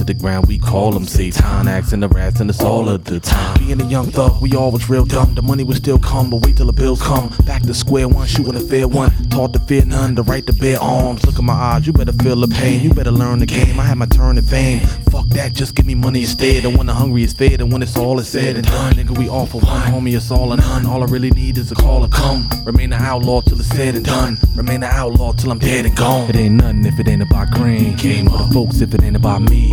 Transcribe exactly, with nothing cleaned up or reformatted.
the ground, we call them Satan. Acts and the rats and it's all of the time. Being a young thug, we all was real dumb. The money would still come, but wait till the bills come. Back to square one, shooting a fair one. Taught to fear none, the right to bear arms. Look at my eyes, you better feel the pain. You better learn the game, I had my turn in fame. Fuck that, just give me money instead. And when the hungry is fed, and when it's all is said and done, nigga, we all for one. Homie, it's all or none. All I really need is a call to come. Remain an outlaw till it's said and done. Remain an outlaw till I'm dead and gone. It ain't nothing if it ain't about green. Game for the folks if it ain't about me.